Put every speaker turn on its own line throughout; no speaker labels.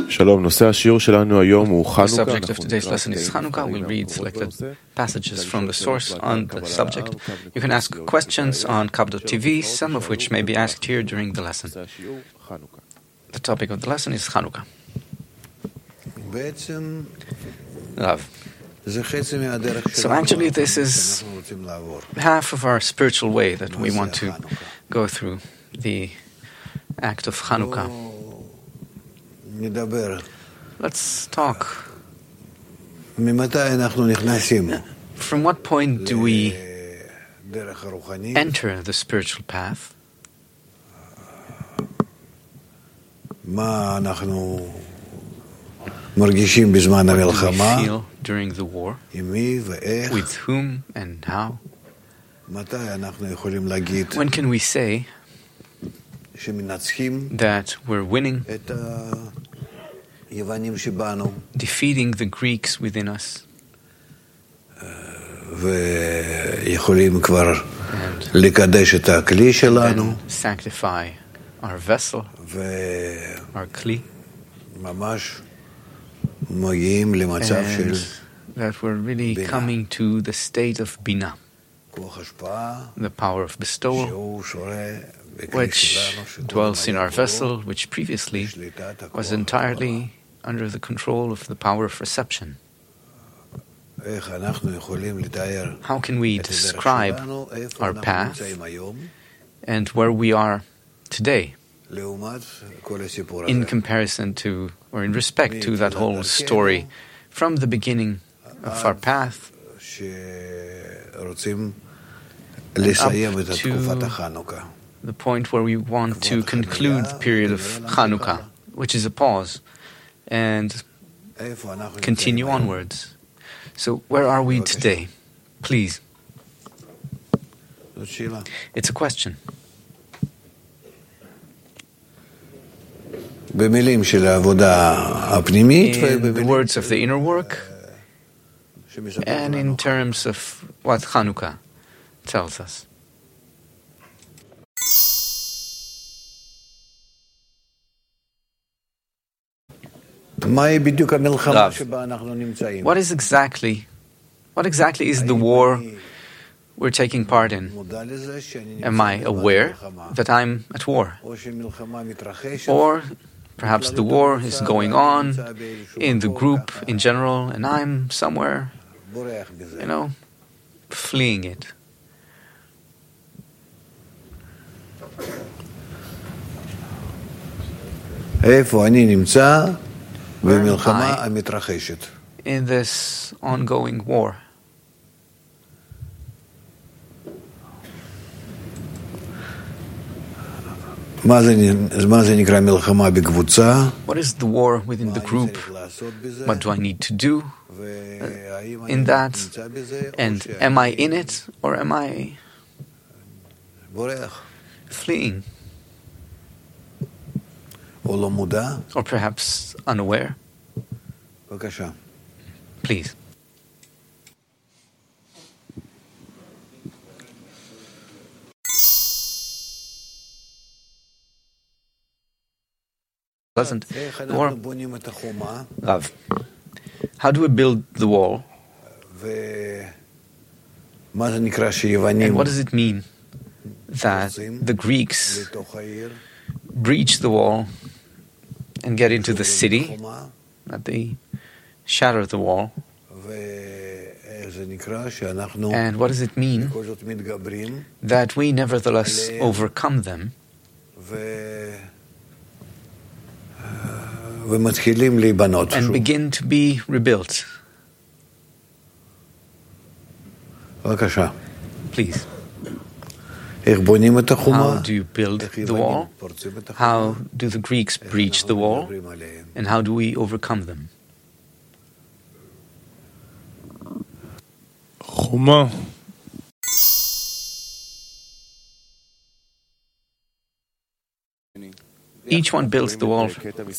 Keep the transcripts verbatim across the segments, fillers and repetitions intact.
The subject of today's lesson is Chanukah. We'll read selected passages from the source on the subject. You can ask questions on Kab dot T V, some of which may be asked here during the lesson. The topic of the lesson is Chanukah. Love. So actually this is half of our spiritual way that we want to go through, the act of Chanukah. Let's talk. From what point do we enter the spiritual path? What do we feel during the war? With whom and how? When can we say that we're winning, defeating the Greeks within us, and then sanctify our vessel, our kli, and that we're really coming to the state of Binah, the power of bestowal, which dwells in our vessel, which previously was entirely under the control of the power of reception. How can we describe our path and where we are today in comparison to, or in respect to, that whole story from the beginning of our path and up to the point where we want to conclude the period of Chanukah, which is a pause, and continue onwards. So where are we today? Please. It's a question. In the words of the inner work, and in terms of what Chanukah tells us. Love. What is exactly, what exactly is the war we're taking part in? Am I aware that I'm at war? Or perhaps the war is going on in the group in general, and I'm somewhere, you know, fleeing it. Where am I in this ongoing war? What is the war within the group? What do I need to do in that? And am I in it, or am I fleeing? Or perhaps unaware? Please. Pleasant. Or, Rav, how do we build the wall? And what does it mean that the Greeks breach the wall and get into the city, that they shatter the wall? And what does it mean that we nevertheless overcome them and begin to be rebuilt? Please. How do you build the wall? How do the Greeks breach the wall? And how do we overcome them? Each one builds the wall.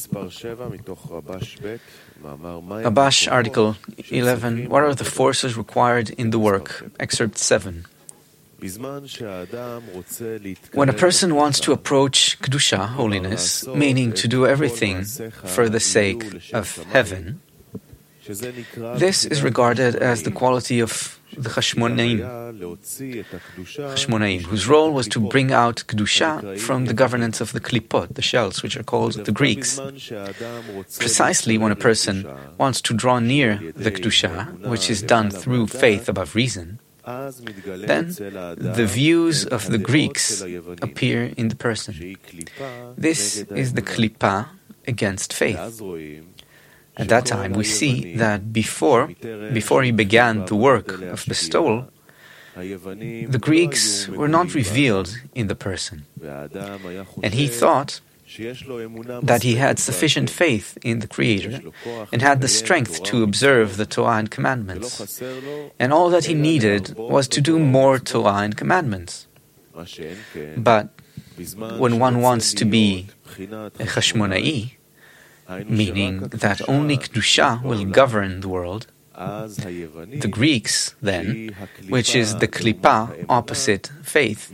Rabash, article eleven. What are the forces required in the work? Excerpt seven. When a person wants to approach Kedusha, holiness, meaning to do everything for the sake of heaven, this is regarded as the quality of the Chashmonaim, Chashmonaim, whose role was to bring out Kedusha from the governance of the Klipot, the shells, which are called the Greeks. Precisely when a person wants to draw near the Kedusha, which is done through faith above reason, then the views of the Greeks appear in the person. This is the Klippa against faith. At that time, we see that before, before he began the work of bestowal, the Greeks were not revealed in the person. And he thought that he had sufficient faith in the Creator and had the strength to observe the Torah and commandments. And all that he needed was to do more Torah and commandments. But when one wants to be a Chashmonai, meaning that only Kedusha will govern the world, the Greeks, then, which is the Klippa, opposite faith,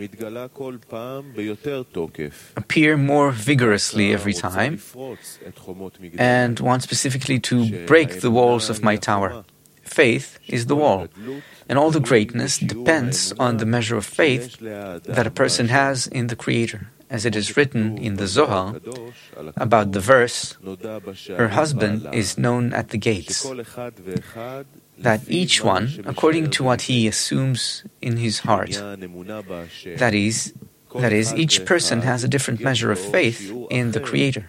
appear more vigorously every time and want specifically to break the walls of my tower. Faith is the wall, and all the greatness depends on the measure of faith that a person has in the Creator. As it is written in the Zohar about the verse, her husband is known at the gates, that each one, according to what he assumes in his heart, that is, that is, each person has a different measure of faith in the Creator.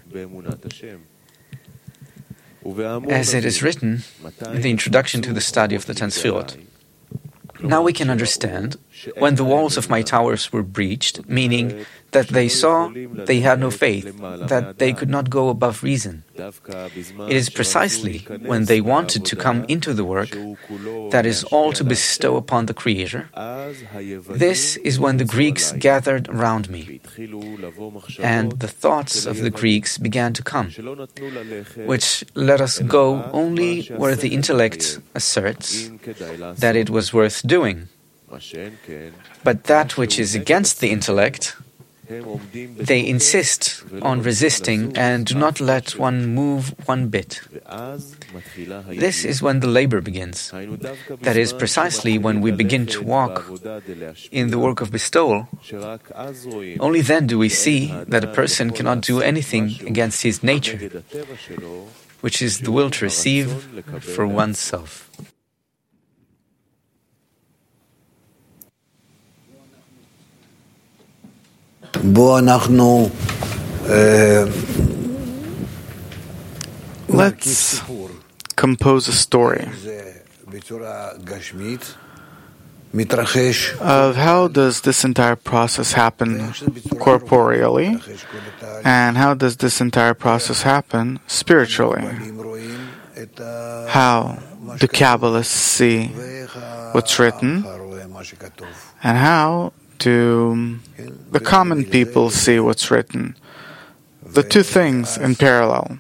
As it is written in the introduction to the study of the Ten Sfirot, now we can understand when the walls of my towers were breached, meaning that they saw they had no faith, that they could not go above reason. It is precisely when they wanted to come into the work, that is all to bestow upon the Creator. This is when the Greeks gathered around me, and the thoughts of the Greeks began to come, which let us go only where the intellect asserts that it was worth doing. But that which is against the intellect, they insist on resisting and do not let one move one bit. This is when the labor begins. That is precisely when we begin to walk in the work of bestowal. Only then do we see that a person cannot do anything against his nature, which is the will to receive for oneself.
Let's compose a story of how does this entire process happen corporeally, and how does this entire process happen spiritually. How do Kabbalists see what's written, and how do the common people see what's written? The two things in parallel.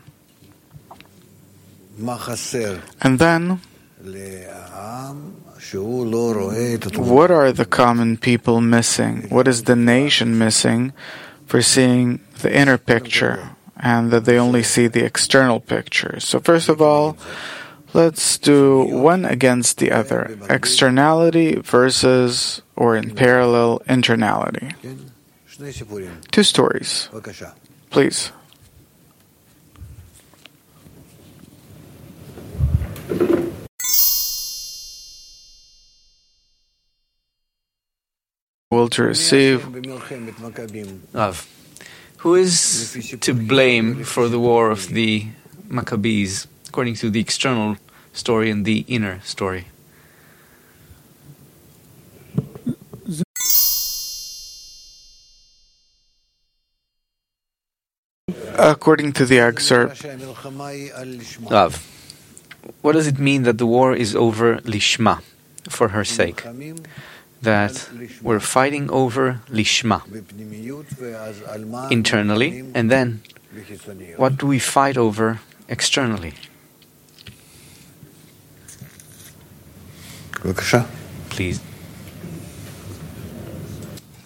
And then, what are the common people missing? What is the nation missing for seeing the inner picture, and that they only see the external picture? So first of all, let's do one against the other. Externality versus, or in parallel, internality. Two stories. Please. Will to receive.
Love. Who is to blame for the war of the Maccabees, according to the external story and the inner story?
According to the excerpt,
Love. What does it mean that the war is over Lishma, for her sake? That we're fighting over Lishma, internally, and then what do we fight over externally?
בבקשה.
Please.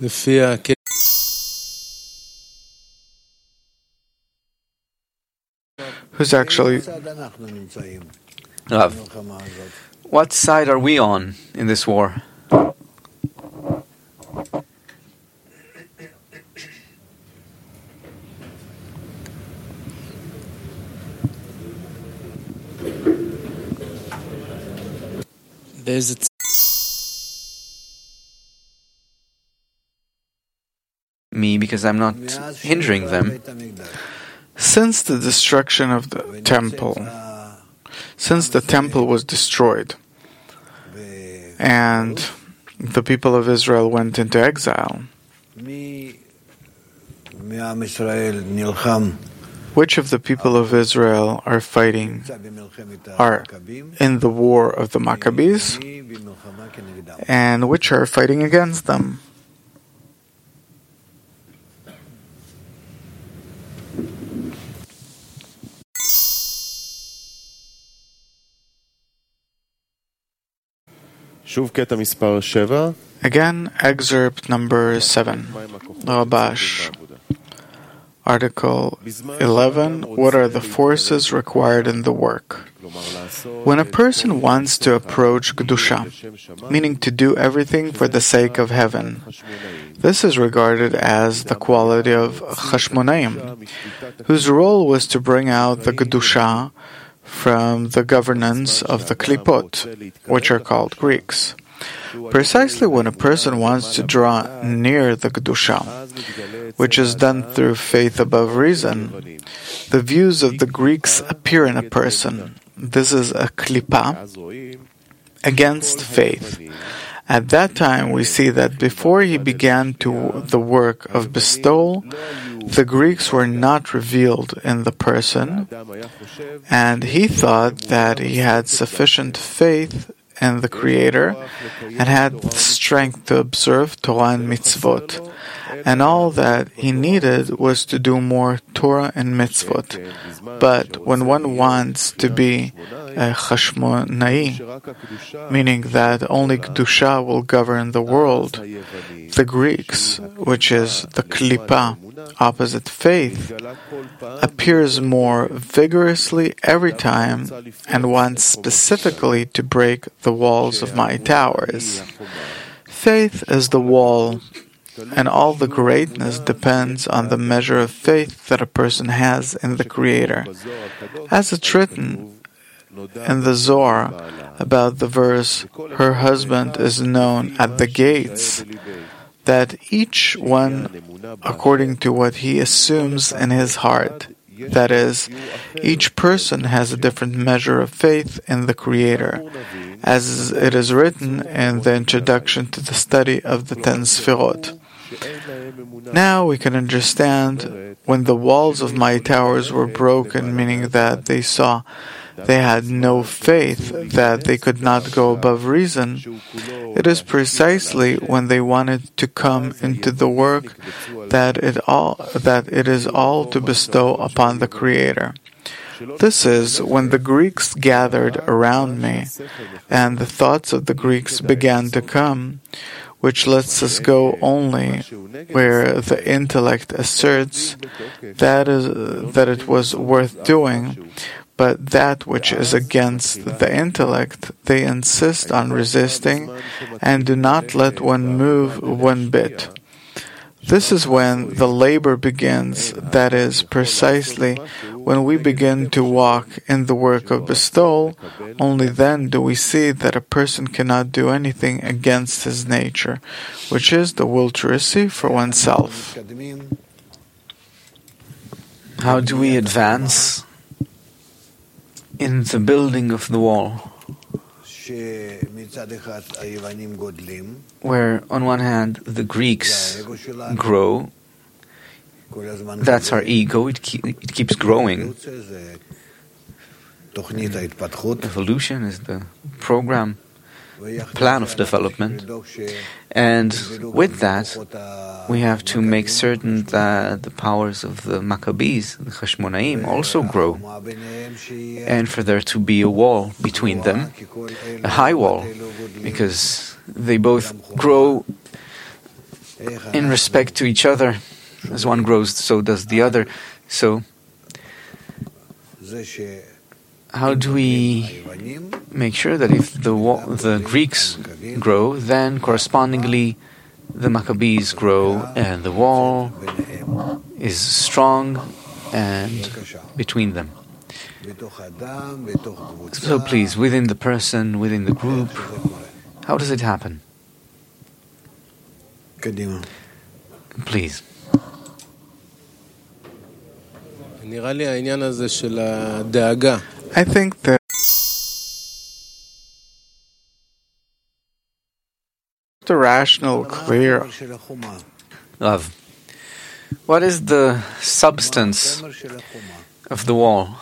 Who's actually...
Rav, what side are we on in this war?
There's a
me, because I'm not hindering them.
Since the destruction of the temple, since the temple was destroyed, and the people of Israel went into exile, which of the people of Israel are fighting, are in the war of the Maccabees, and which are fighting against them? Again, excerpt number seven, Rabash. Article eleven, what are the forces required in the work? When a person wants to approach Kedusha, meaning to do everything for the sake of heaven, this is regarded as the quality of Chashmonaim, whose role was to bring out the Kedusha from the governance of the Klipot, which are called Greeks. Precisely when a person wants to draw near the Kedusha, which is done through faith above reason, the views of the Greeks appear in a person. This is a klipa against faith. At that time we see that before he began to the work of bestowal, the Greeks were not revealed in the person, and he thought that he had sufficient faith in the Creator and had the strength to observe Torah and mitzvot, and all that he needed was to do more Torah and mitzvot. But when one wants to be a Chashmonai, meaning that only Kedusha will govern the world, the Greeks, which is the Klipa, opposite faith, appears more vigorously every time and wants specifically to break the walls of my towers. Faith is the wall, and all the greatness depends on the measure of faith that a person has in the Creator. As it's written in the Zohar about the verse, her husband is known at the gates, that each one according to what he assumes in his heart. That is, each person has a different measure of faith in the Creator, as it is written in the introduction to the study of the Ten Sfirot. Now we can understand when the walls of my towers were broken, meaning that they saw they had no faith, that they could not go above reason. It is precisely when they wanted to come into the work that it all that it is all to bestow upon the Creator. This is when the Greeks gathered around me, and the thoughts of the Greeks began to come, which lets us go only where the intellect asserts that is that it was worth doing, but that which is against the intellect, they insist on resisting and do not let one move one bit. This is when the labor begins, that is, precisely when we begin to walk in the work of bestowal. Only then do we see that a person cannot do anything against his nature, which is the will to receive for oneself.
How do we advance in the building of the wall, where on one hand the Greeks grow, that's our ego, it, keep, it keeps growing. Evolution is the program, plan of development, and with that we have to make certain that the powers of the Maccabees, the Chashmonaim, also grow, and for there to be a wall between them, a high wall, because they both grow in respect to each other. As one grows, so does the other. So, how do we make sure that if the the Greeks grow, then correspondingly the Maccabees grow, and the wall is strong and between them? So please, within the person, within the group, how does it happen? Please.
I think that the rational, clear.
Love. What is the substance of the wall?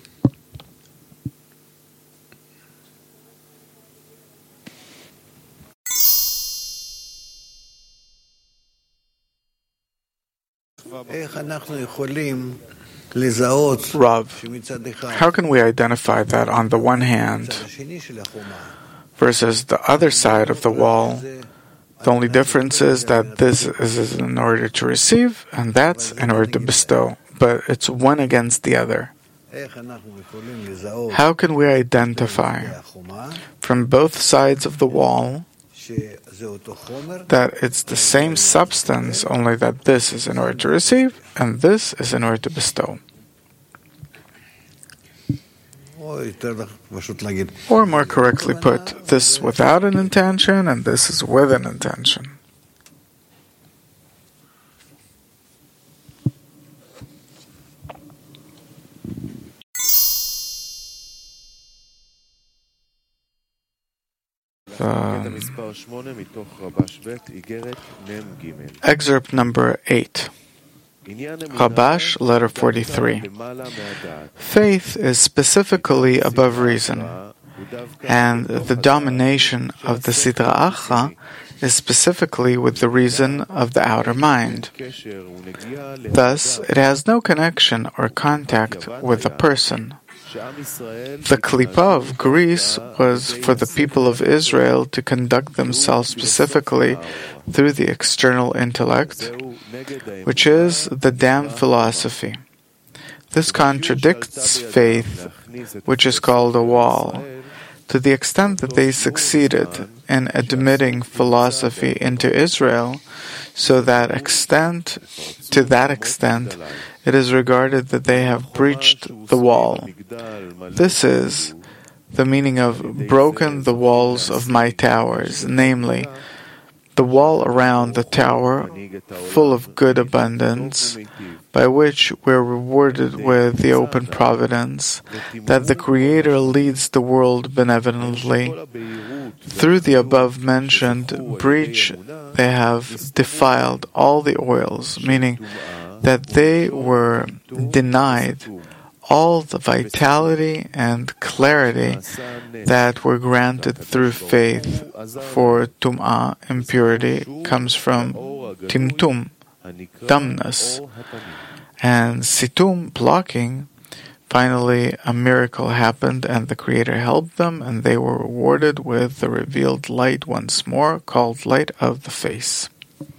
Rav, how can we identify that on the one hand versus the other side of the wall? The only difference is that this is in order to receive and that's in order to bestow, but it's one against the other. How can we identify from both sides of the wall that it's the same substance, only that this is in order to receive and this is in order to bestow? Or more correctly put, this without an intention and this is with an intention. Uh, excerpt number eight. Rabash, letter forty-three. Faith is specifically above reason, and the domination of the Sidra Achra is specifically with the reason of the outer mind. Thus, it has no connection or contact with a person. The Klippa of Greece was for the people of Israel to conduct themselves specifically through the external intellect, which is the damned philosophy. This contradicts faith, which is called a wall. To the extent that they succeeded in admitting philosophy into Israel, so that extent, to that extent, it is regarded that they have breached the wall. This is the meaning of broken the walls of my towers, namely, the wall around the tower, full of good abundance, by which we are rewarded with the open providence, that the Creator leads the world benevolently. Through the above-mentioned breach, they have defiled all the oils, meaning that they were denied all the vitality and clarity that were granted through faith, for tum'ah, impurity, comes from timtum, dumbness, and situm, blocking. Finally, a miracle happened, and the Creator helped them, and they were rewarded with the revealed light once more, called light of the face.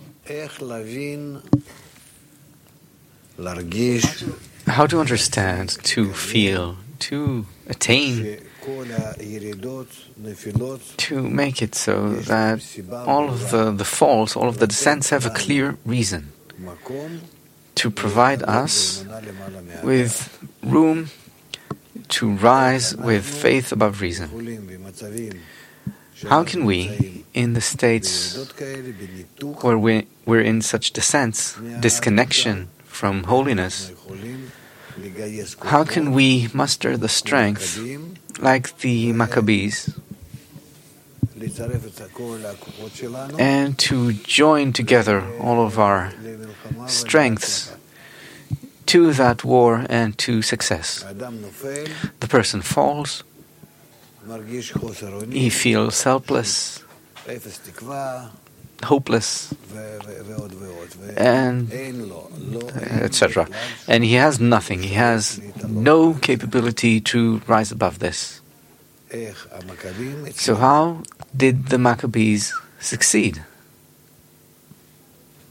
How to understand, to feel, to attain, to make it so that all of the, the falls, all of the descents have a clear reason, to provide us with room to rise with faith above reason. How can we, in the states where we, we're in such descents, disconnection from holiness, how can we muster the strength, like the Maccabees, and to join together all of our strengths to that war and to success? The person falls, he feels helpless, hopeless, and et cetera. And he has nothing. He has no capability to rise above this. So how did the Maccabees succeed?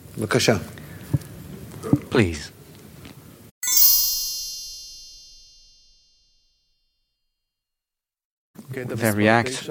Please. They react.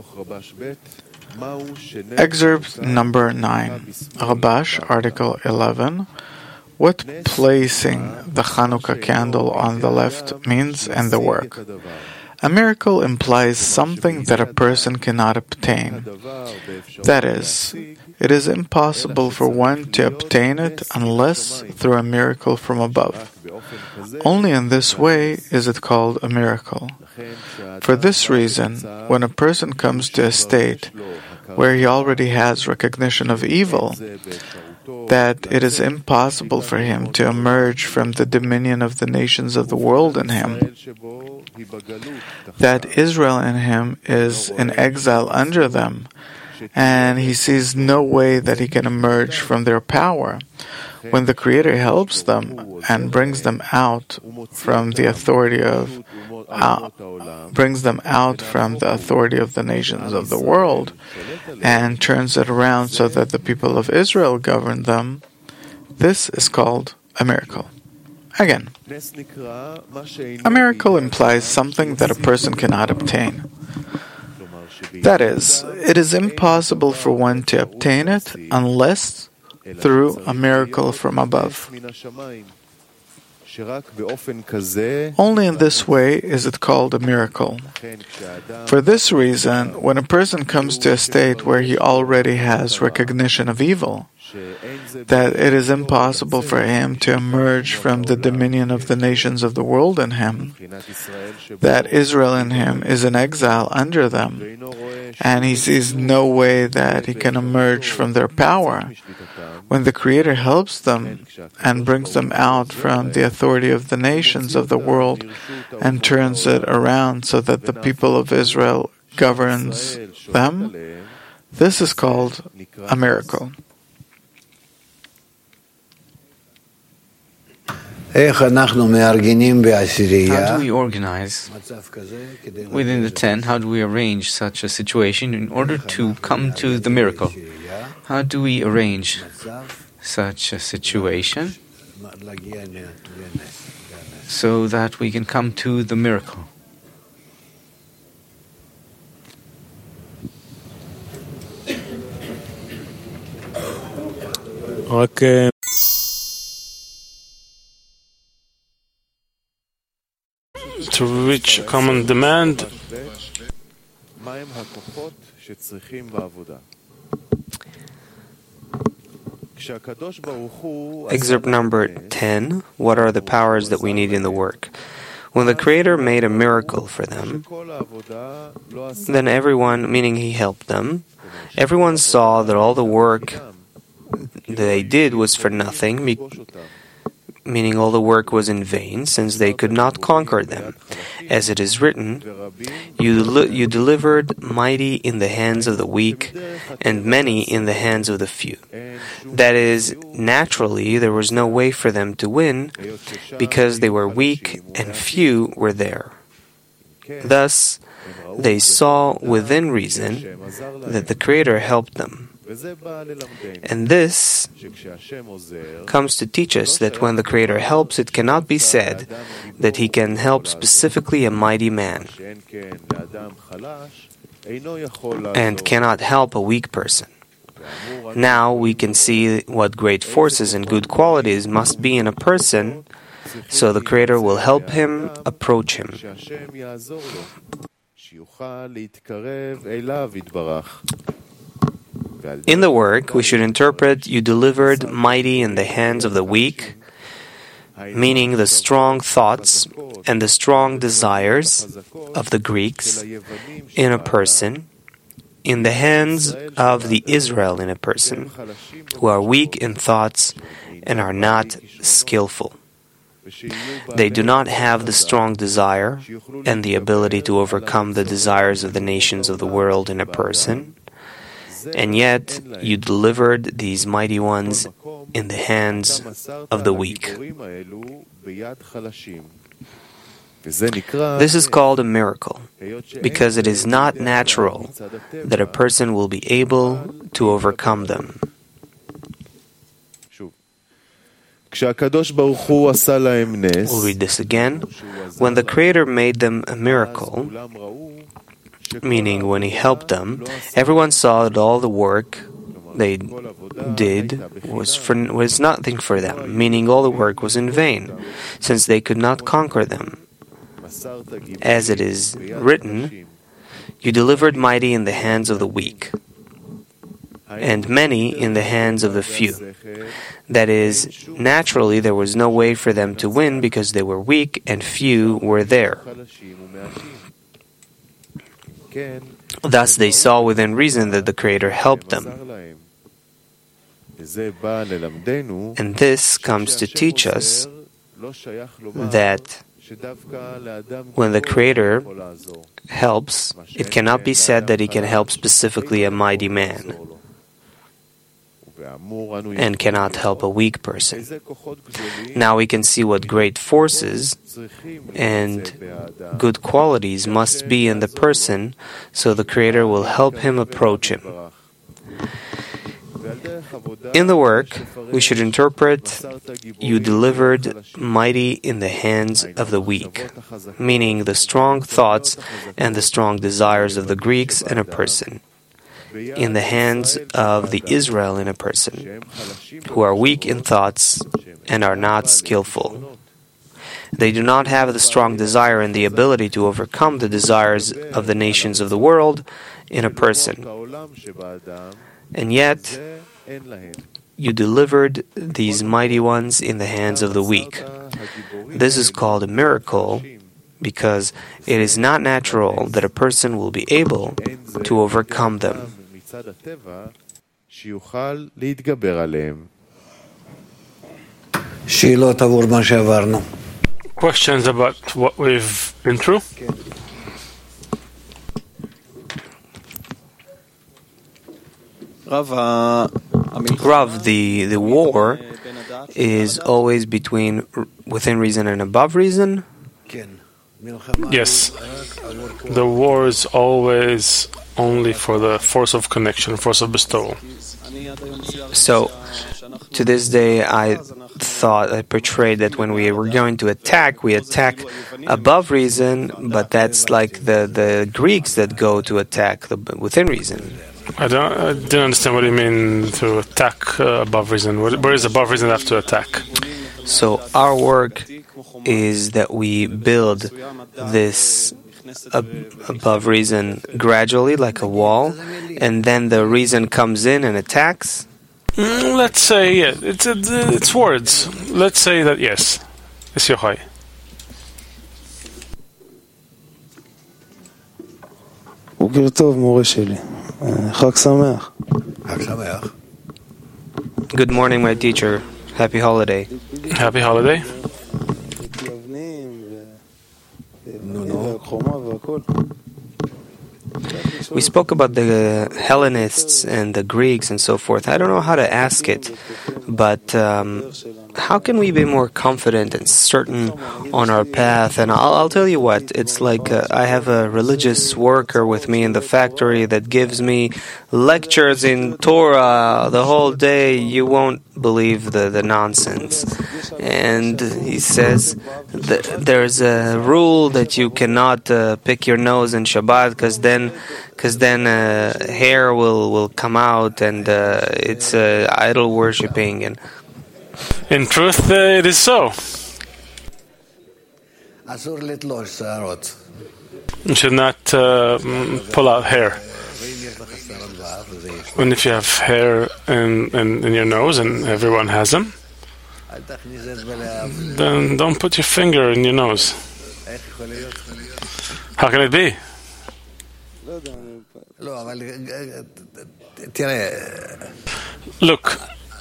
Excerpt number nine, Rabash, Article eleven. What placing the Chanukah candle on the left means and the work. A miracle implies something that a person cannot obtain. That is, it is impossible for one to obtain it unless through a miracle from above. Only in this way is it called a miracle. For this reason, when a person comes to a state where he already has recognition of evil, that it is impossible for him to emerge from the dominion of the nations of the world in him, that Israel in him is in exile under them, and he sees no way that he can emerge from their power, when the Creator helps them and brings them out from the authority of uh, brings them out from the authority of the nations of the world, and turns it around so that the people of Israel govern them, this is called a miracle. Again, a miracle implies something that a person cannot obtain. That is, it is impossible for one to obtain it unless through a miracle from above. Only in this way is it called a miracle. For this reason, when a person comes to a state where he already has recognition of evil, that it is impossible for him to emerge from the dominion of the nations of the world in him, that Israel in him is in exile under them, and he sees no way that he can emerge from their power, when the Creator helps them and brings them out from the authority of the nations of the world and turns it around so that the people of Israel governs them, this is called a miracle.
How do we organize within the ten? How do we arrange such a situation in order to come to the miracle? How do we arrange such a situation so that we can come to the miracle?
Okay. To reach a common demand,
excerpt number ten, what are the powers that we need in the work? When the Creator made a miracle for them, then everyone, meaning He helped them, everyone saw that all the work they did was for nothing, meaning all the work was in vain, since they could not conquer them. As it is written, you, li- you delivered mighty in the hands of the weak, and many in the hands of the few. That is, naturally, there was no way for them to win, because they were weak and few were there. Thus, they saw within reason that the Creator helped them. And this comes to teach us that when the Creator helps, it cannot be said that He can help specifically a mighty man and cannot help a weak person. Now we can see what great forces and good qualities must be in a person, so the Creator will help him approach Him. In the work, we should interpret, you delivered mighty in the hands of the weak, meaning the strong thoughts and the strong desires of the Greeks in a person, in the hands of the Israel in a person, who are weak in thoughts and are not skillful. They do not have the strong desire and the ability to overcome the desires of the nations of the world in a person, and yet you delivered these mighty ones in the hands of the weak. This is called a miracle, because it is not natural that a person will be able to overcome them. We'll read this again. When the Creator made them a miracle, meaning when He helped them, everyone saw that all the work they did was for, was nothing for them, meaning all the work was in vain, since they could not conquer them. As it is written, "You delivered mighty in the hands of the weak, and many in the hands of the few." That is, naturally there was no way for them to win because they were weak and few were there. Thus they saw within reason that the Creator helped them. And this comes to teach us that when the Creator helps, it cannot be said that He can help specifically a mighty man and cannot help a weak person. Now we can see what great forces and good qualities must be in the person, so the Creator will help him approach Him. In the work, we should interpret, "You delivered mighty in the hands of the weak," meaning the strong thoughts and the strong desires of the Greeks in a person, in the hands of the Israel in a person, who are weak in thoughts and are not skillful. They do not have the strong desire and the ability to overcome the desires of the nations of the world in a person. And yet, you delivered these mighty ones in the hands of the weak. This is called a miracle because it is not natural that a person will be able to overcome them.
Questions about what we've been through?
Rav, the, the war is always between within reason and above reason?
Yes. The war is always only for the force of connection, force of bestowal.
So, to this day, I thought, I portrayed that when we were going to attack, we attack above reason, but that's like the, the Greeks that go to attack the, within reason.
I don't. I didn't understand what you mean to attack uh, above reason. Where is above reason have to attack?
So our work is that we build this ab- above reason gradually, like a wall, and then the reason comes in and attacks.
Mm, let's say yeah, it's uh, it's words. Let's say that yes, it's Yochai.
בוקר טוב, מורה שלי. חג שמח.
Good morning, my teacher. Happy holiday.
Happy holiday.
We spoke about the Hellenists and the Greeks and so forth. I don't know how to ask it, but um, how can we be more confident and certain on our path? And I'll, I'll tell you what, it's like uh, I have a religious worker with me in the factory that gives me lectures in Torah the whole day. You won't believe the, the nonsense. And he says that there's a rule that you cannot uh, pick your nose in Shabbat because then because then uh, hair will, will come out, and uh, it's uh, idol worshipping. And
in truth, uh, it is so. You should not uh, pull out hair. And if you have hair in, in, in your nose, and everyone has them, then don't put your finger in your nose. How can it be? Look,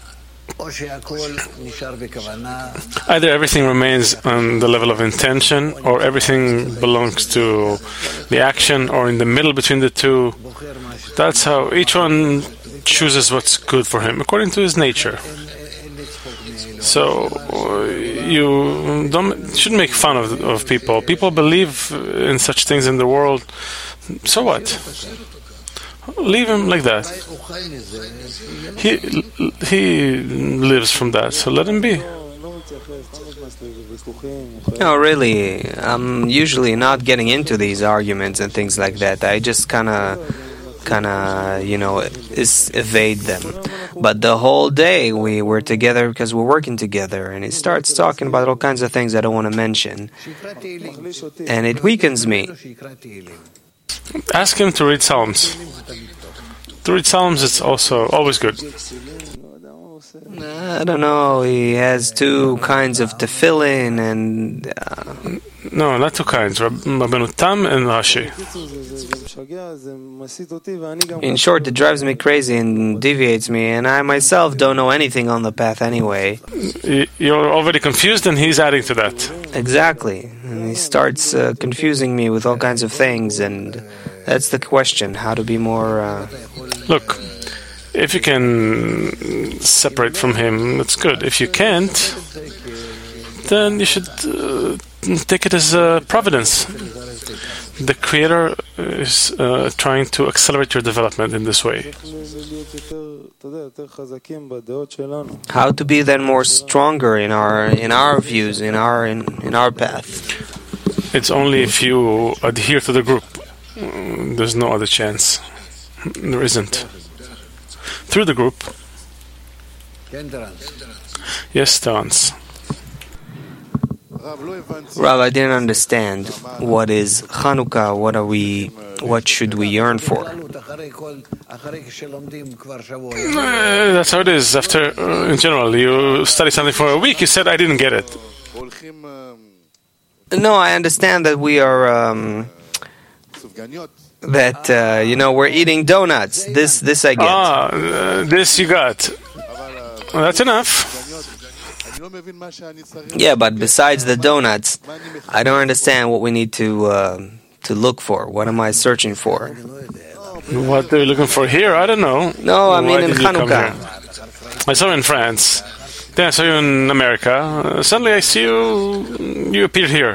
either everything remains on the level of intention, or everything belongs to the action, or in the middle between the two. That's how each one chooses what's good for him, according to his nature. So you don't shouldn't make fun of, of people. People believe in such things in the world. So what? Leave him like that. He he lives from that, so let him be.
No, really, I'm usually not getting into these arguments and things like that. I just kind of, kind of, you know, is evade them. But the whole day we were together because we're working together, and he starts talking about all kinds of things I don't want to mention, and it weakens me.
Ask him to read Psalms. To read Psalms is also always good.
I don't know. He has two kinds of tefillin and... Uh,
no, not two kinds. Rabbeinu Tam and Rashi.
In short, it drives me crazy and deviates me, and I myself don't know anything on the path anyway.
You're already confused, and he's adding to that.
Exactly. And he starts uh, confusing me with all kinds of things, and that's the question, how to be more... Uh...
Look, if you can separate from him, that's good. If you can't, then you should uh, take it as uh, providence. The Creator is uh, trying to accelerate your development in this way.
How to be then more stronger in our in our views, in our in, in our path?
It's only if you adhere to the group. There's no other chance. There isn't. Through the group. Yes, Terence.
Rav, I didn't understand. What is Chanukah? What are we? What should we yearn for?
Uh, that's how it is. After, uh, in general, you study something for a week. You said I didn't get it.
No, I understand that we are. Um, that uh, you know we're eating donuts. This, this I get.
Ah, uh, this you got. Well, that's enough.
Yeah, but besides the donuts, I don't understand what we need to uh, to look for. What am I searching for?
What are you looking for here? I don't know.
No, I mean Why in Chanukah.
I saw you in France. Then I saw you in America. Uh, suddenly I see you. You appear here.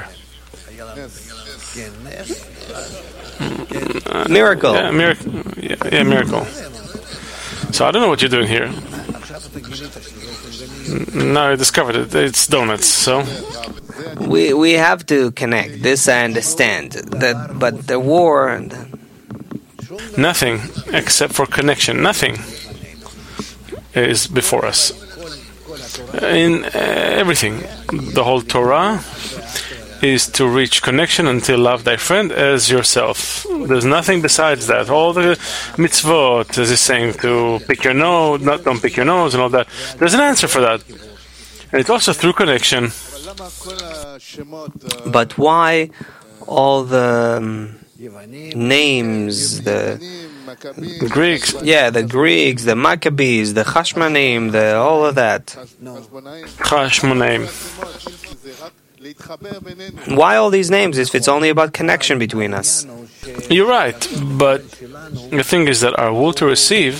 Uh, miracle.
Yeah, miracle. Yeah, yeah, miracle. So I don't know what you're doing here. Now I discovered it. It's donuts. So
we we have to connect. This I understand. That, but the war. And
nothing except for connection. Nothing is before us. In uh, everything, the whole Torah is to reach connection until love thy friend as yourself. There's nothing besides that. All the mitzvot, as he's saying, to pick your nose, not don't pick your nose and all that. There's an answer for that. And it's also through connection.
But why all the um, names, the
Greeks?
Yeah, the Greeks, the Maccabees, the Chashmonaim, the all of that.
Chashmonaim.
Why all these names if it's only about connection between us?
You're right, but the thing is that our will to receive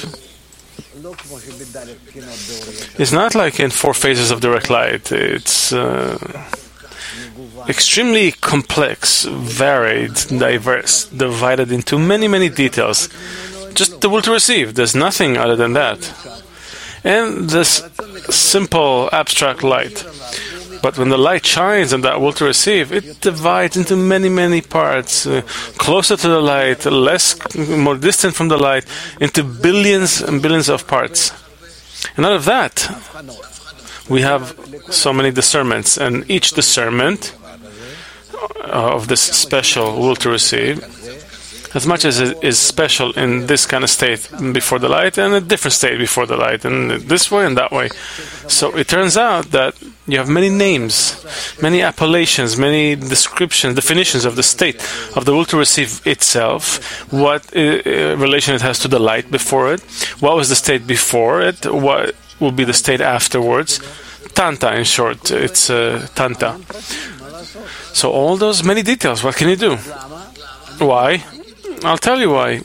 is not like in four phases of direct light. It's uh, extremely complex, varied, diverse, divided into many, many details. Just the will to receive. There's nothing other than that. And this simple, abstract light. But when the light shines and that will to receive, it divides into many, many parts, uh, closer to the light, less, more distant from the light, into billions and billions of parts. And out of that, we have so many discernments, and each discernment of this special will to receive, as much as it is special in this kind of state before the light and a different state before the light, and this way and that way. So it turns out that you have many names, many appellations, many descriptions, definitions of the state of the will to receive itself, what uh, relation it has to the light before it, what was the state before it, what will be the state afterwards. Tanta, in short, it's uh, Tanta. So all those many details, what can you do? Why? I'll tell you why.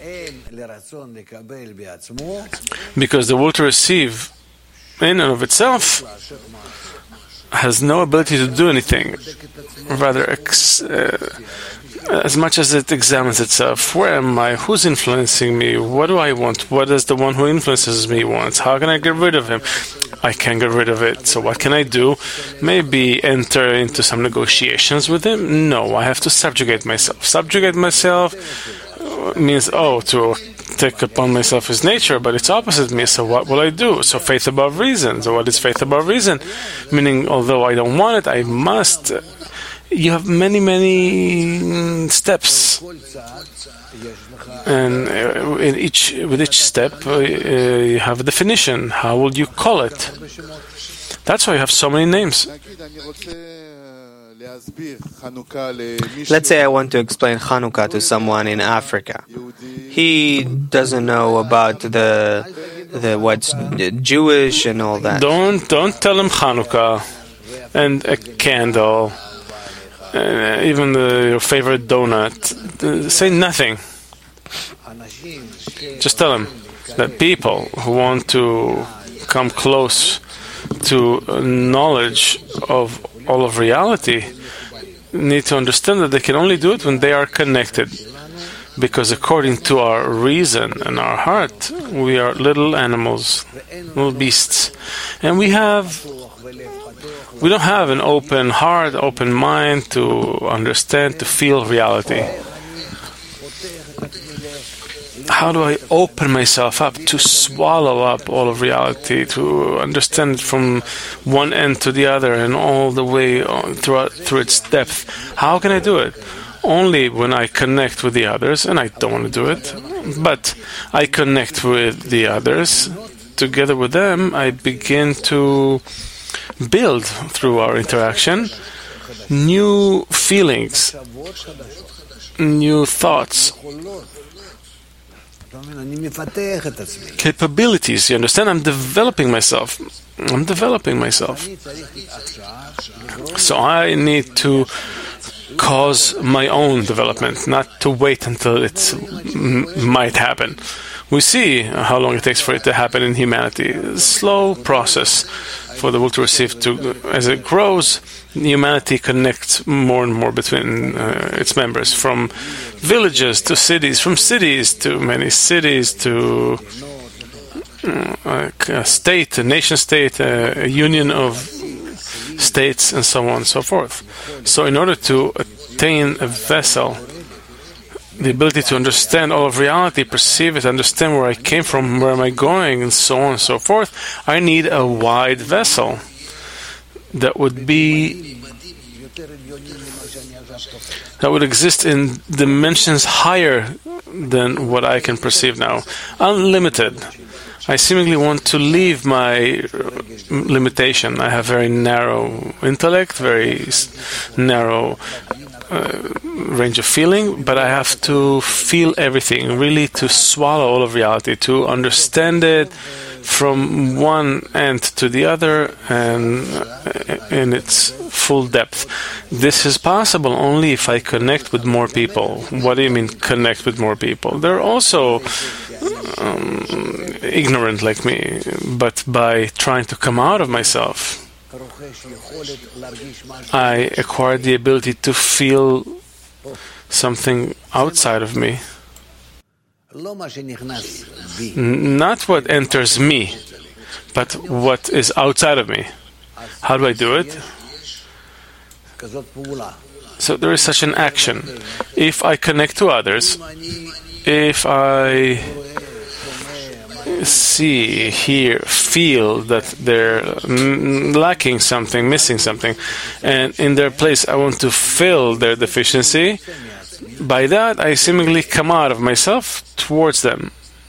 Because the will to receive in and of itself has no ability to do anything. Rather, ex- uh, as much as it examines itself, where am I? Who's influencing me? What do I want? What does the one who influences me want? How can I get rid of him? I can't get rid of it. So what can I do? Maybe enter into some negotiations with him? No, I have to subjugate myself. Subjugate myself means, oh, to take upon myself his nature, but it's opposite me. So what will I do? So faith above reason. So what is faith above reason? Meaning, although I don't want it, I must. You have many, many steps, and in each with each step uh, you have a definition. How will you call it? That's why you have so many names.
Let's say I want to explain Hanukkah to someone in Africa. He doesn't know about the the what's Jewish and all that.
Don't don't tell him Hanukkah and a candle. Uh, even the, your favorite donut. Uh, say nothing. Just tell them that people who want to come close to knowledge of all of reality need to understand that they can only do it when they are connected. Because according to our reason and our heart, we are little animals, little beasts. And we have We don't have an open heart, open mind to understand, to feel reality. How do I open myself up to swallow up all of reality, to understand it from one end to the other and all the way on, throughout, through its depth? How can I do it? Only when I connect with the others, and I don't want to do it, but I connect with the others. Together with them, I begin to build through our interaction new feelings, new thoughts, capabilities. You understand? I'm developing myself. I'm developing myself. So I need to cause my own development, not to wait until it m- might happen. We see how long it takes for it to happen in humanity. A slow process for the world to receive. To as it grows, humanity connects more and more between uh, its members, from villages to cities, from cities to many cities to uh, a state, a nation-state, a, a union of states, and so on and so forth. So, in order to attain a vessel, the ability to understand all of reality, perceive it, understand where I came from, where am I going, and so on and so forth, I need a wide vessel that would be that would exist in dimensions higher than what I can perceive now. Unlimited. I seemingly want to leave my limitation. I have very narrow intellect, very narrow Uh, range of feeling, but I have to feel everything, really to swallow all of reality, to understand it from one end to the other and uh, in its full depth. This is possible only if I connect with more people. What do you mean connect with more people? They're also um, ignorant like me, but by trying to come out of myself, I acquired the ability to feel something outside of me. Not what enters me, but what is outside of me. How do I do it? So there is such an action. If I connect to others, if I see, hear, feel that they're mm, lacking something, missing something, and in their place I want to fill their deficiency, by that I seemingly come out of myself towards them.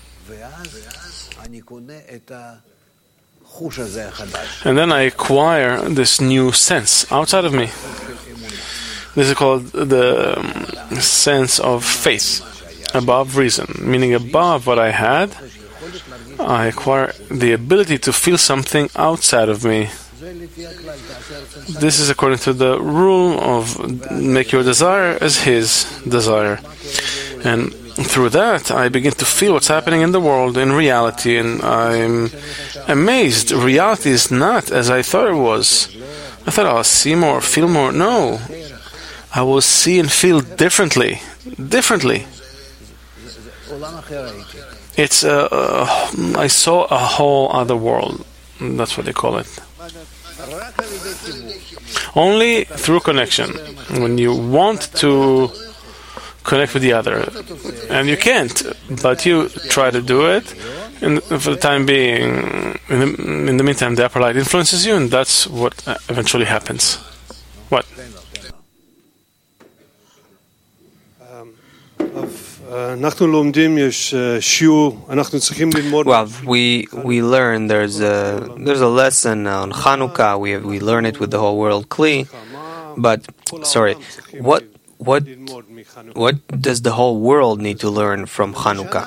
And then I acquire this new sense outside of me. This is called the um, sense of faith, above reason, meaning above what I had, I acquire the ability to feel something outside of me. This is according to the rule of make your desire as his desire. And through that, I begin to feel what's happening in the world, in reality, and I'm amazed. Reality is not as I thought it was. I thought I'll see more, feel more. No. I will see and feel differently. Differently. It's a, uh, I saw a whole other world. That's what they call it. Only through connection. When you want to connect with the other, and you can't, but you try to do it, and for the time being, in the, in the meantime, the upper light influences you, and that's what eventually happens. What?
Well, we we learn there's a there's a lesson on Hanukkah. We we learn it with the whole world Kli, but sorry, what what what does the whole world need to learn from Hanukkah?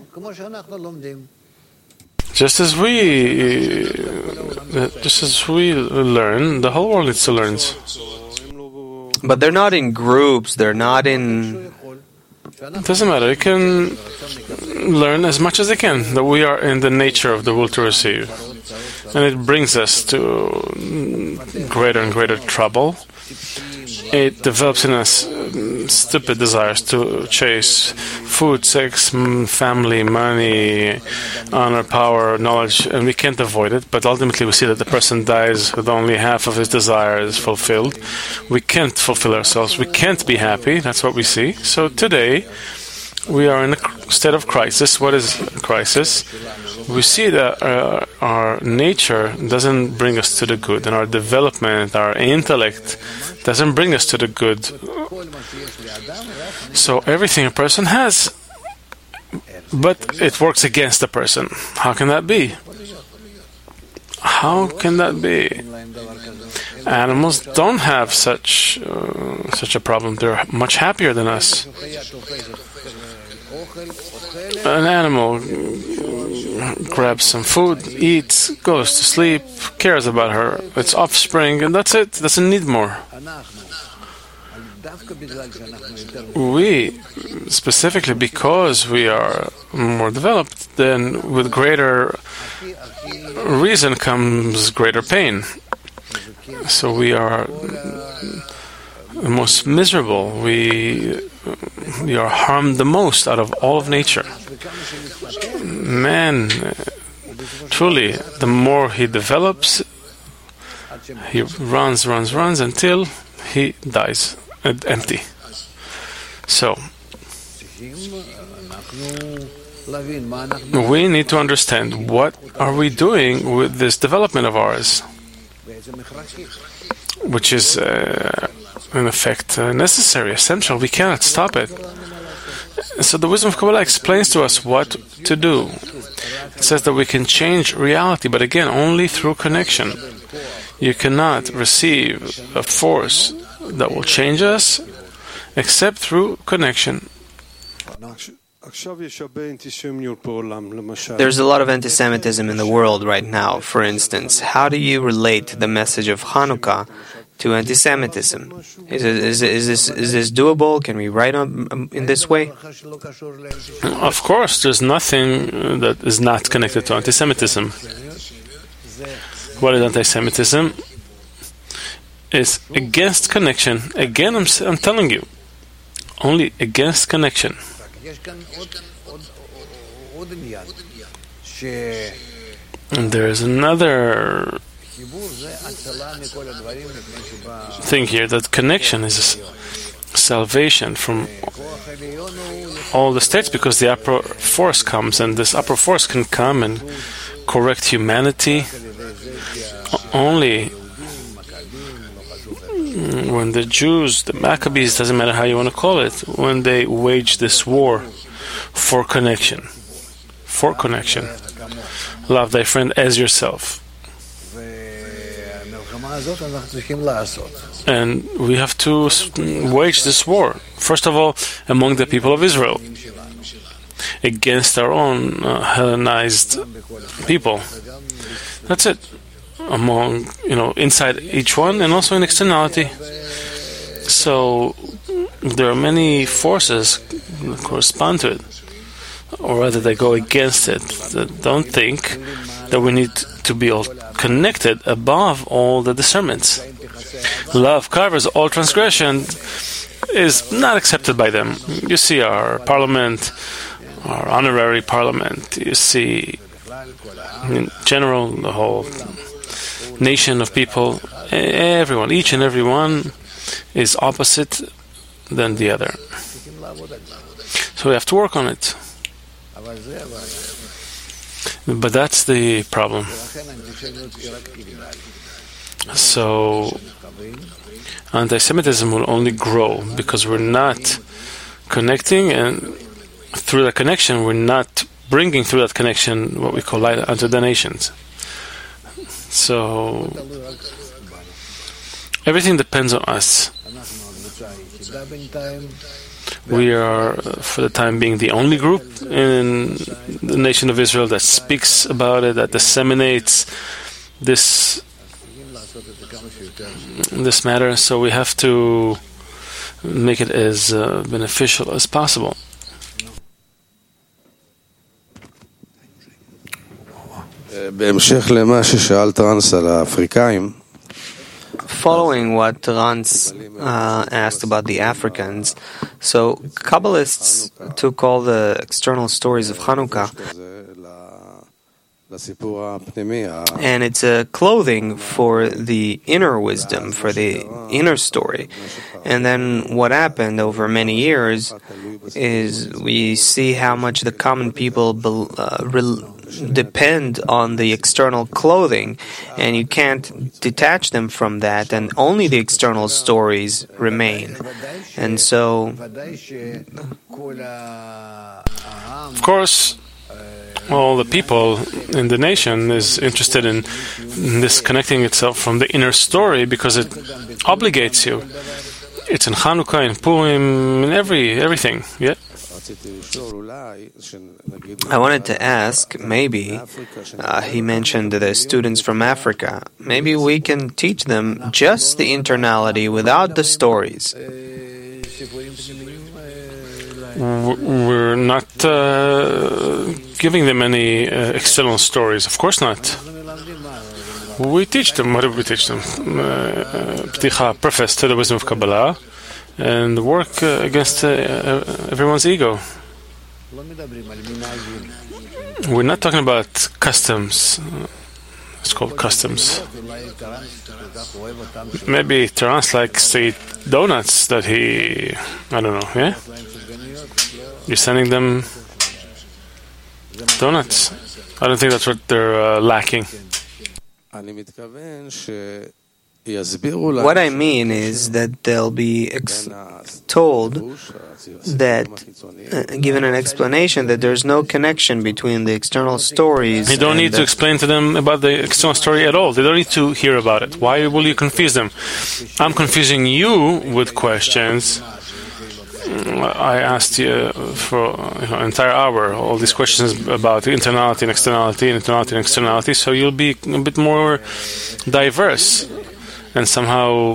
Just as we just as we learn, the whole world needs to learn.
But they're not in groups. They're not in.
It doesn't matter. They can learn as much as they can that we are in the nature of the will to receive. And it brings us to greater and greater trouble. It develops in us stupid desires to chase food, sex, family, money, honor, power, knowledge, and we can't avoid it. But ultimately we see that the person dies with only half of his desires fulfilled. We can't fulfill ourselves. We can't be happy. That's what we see. So today we are in a state of crisis. What is a crisis? We see that uh, our nature doesn't bring us to the good, and our development, our intellect doesn't bring us to the good. So everything a person has, but it works against the person. How can that be? How can that be? Animals don't have such uh, such a problem. They're much happier than us. An animal grabs some food, eats, goes to sleep, cares about her, its offspring, and that's it. Doesn't need more. We, specifically because we are more developed, then with greater reason comes greater pain. So we are the most miserable. We we are harmed the most out of all of nature. Man, truly, the more he develops, he runs, runs, runs until he dies empty. So, we need to understand what are we doing with this development of ours, which is uh, in effect uh, necessary, essential. We cannot stop it. So the wisdom of Kabbalah explains to us what to do. It says that we can change reality, but again, only through connection. You cannot receive a force that will change us except through connection.
There's a lot of anti-Semitism in the world right now. For instance, how do you relate the message of Hanukkah to anti-Semitism? Is, it, is, it, is this is this doable? Can we write on, in this way?
Of course, there's nothing that is not connected to anti-Semitism. What is anti-Semitism? It's against connection. Again, I'm, I'm telling you, only against connection. And there is another thing here, that connection is salvation from all the states, because the upper force comes, and this upper force can come and correct humanity only when the Jews, the Maccabees, doesn't matter how you want to call it, when they wage this war for connection. For connection. Love thy friend as yourself. And we have to wage this war, first of all, among the people of Israel, against our own uh, Hellenized people. That's it. Among, you know, inside each one, and also in externality. So there are many forces that correspond to it, or rather they go against it, that don't think that we need to be all connected above all the discernments. love covers all transgression is not accepted by them. You see our parliament, our honorary parliament, you see in general the whole nation of people, everyone, each and every one is opposite than the other. So we have to work on it. But that's the problem. So anti-Semitism will only grow because we're not connecting, and through that connection, we're not bringing through that connection what we call light unto the nations. So everything depends on us. We are, for the time being, the only group in the nation of Israel that speaks about it, that disseminates this this matter. So we have to make it as uh, beneficial as possible.
בהמשך למה ששאלת רנס על האפריקאים,
Following what Rans uh, asked about the Africans, so Kabbalists took all the external stories of Hanukkah, and it's a clothing for the inner wisdom, for the inner story. And then what happened over many years is we see how much the common people be- uh, re- depend on the external clothing, and you can't detach them from that, and only the external stories remain. And so,
of course, all the people in the nation is interested in disconnecting itself from the inner story because it obligates you. It's in Hanukkah, in Purim, in every everything. Yeah.
I wanted to ask, maybe, uh, he mentioned the students from Africa, maybe we can teach them just the internality without the stories.
We're not uh, giving them any uh, external stories. Of course not. We teach them. What do we teach them? Uh, Pticha, preface to the wisdom of Kabbalah, and work uh, against uh, everyone's ego. We're not talking about customs. It's called customs. Maybe Terence likes to eat donuts that he, I don't know, yeah? You're sending them donuts. I don't think that's what they're uh, lacking.
What I mean is that they'll be ex- told that, uh, given an explanation, that there's no connection between the external stories.
You don't need to explain to them about the external story at all. They don't need to hear about it. Why will you confuse them? I'm confusing you with questions. I asked you for you know, an entire hour all these questions about internality and externality, and internality and externality, so you'll be a bit more diverse and somehow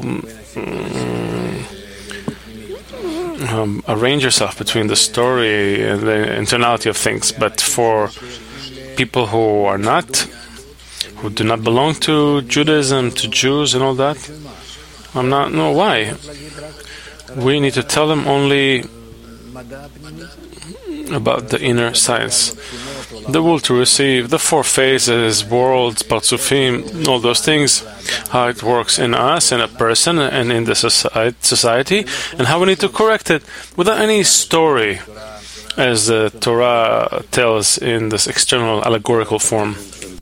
um, um, arrange yourself between the story and the internality of things. But for people who are not, who do not belong to Judaism, to Jews and all that, I'm not, no, why? We need to tell them only about the inner science. The will to receive, the four phases, worlds, parzufim, all those things, how it works in us, in a person, and in the society, and how we need to correct it without any story, as the Torah tells in this external allegorical form.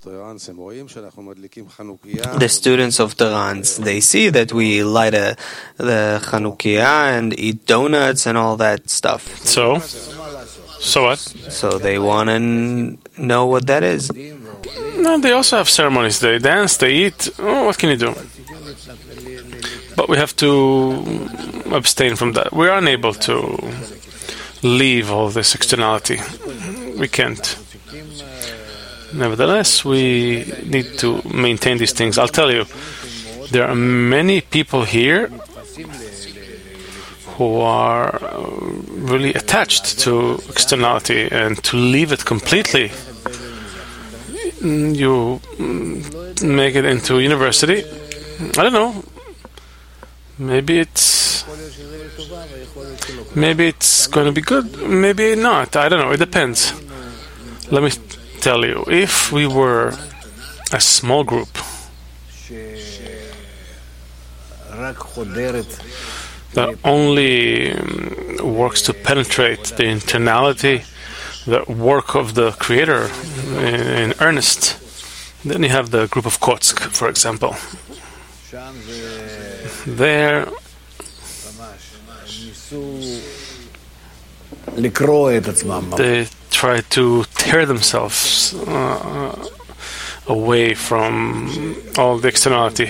The students of Terans, they see that we light a, the Chanukiah and eat donuts and all that stuff.
So? So what?
So they want to n- know what that is.
No, they also have ceremonies. They dance, they eat. Oh, what can you do? But we have to abstain from that. We're unable to leave all this externality. We can't. Nevertheless, we need to maintain these things. I'll tell you, there are many people here who are really attached to externality, and to leave it completely, you make it into university. I don't know. Maybe it's maybe it's going to be good, maybe not. I don't know. It depends. Let me tell you. If we were a small group that only works to penetrate the internality, the work of the Creator in, in earnest, then you have the group of Kotsk, for example. There, they try to tear themselves uh, away from all the externality,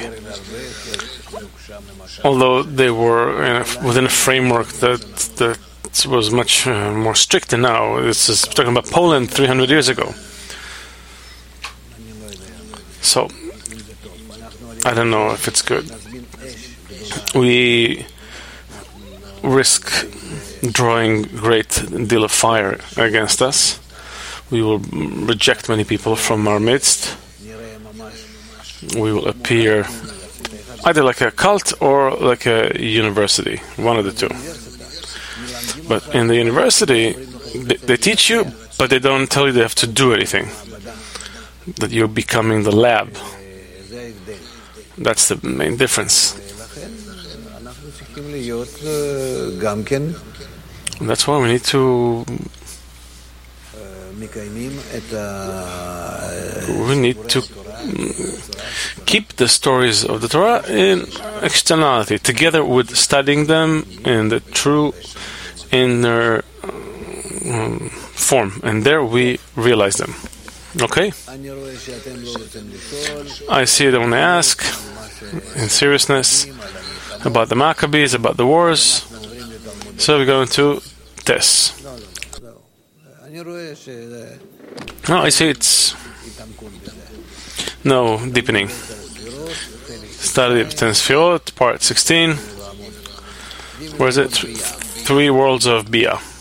although they were in a, within a framework that that was much uh, more strict than now. This is talking about Poland three hundred years ago. So, I don't know if it's good. We risk drawing a great deal of fire against us. We will reject many people from our midst. We will appear either like a cult or like a university, one of the two. But in the university, they, they teach you, but they don't tell you they have to do anything. That you're becoming the lab. That's the main difference. And that's why we need to we need to keep the stories of the Torah in externality, together with studying them in the true inner um, form, and there we realize them. Okay? I see that when I ask in seriousness about the Maccabees, about the wars, so we're going to test. No, I see it's no deepening. Study of Ten Sefirot, part sixteen. Where is it? Three worlds of Bia.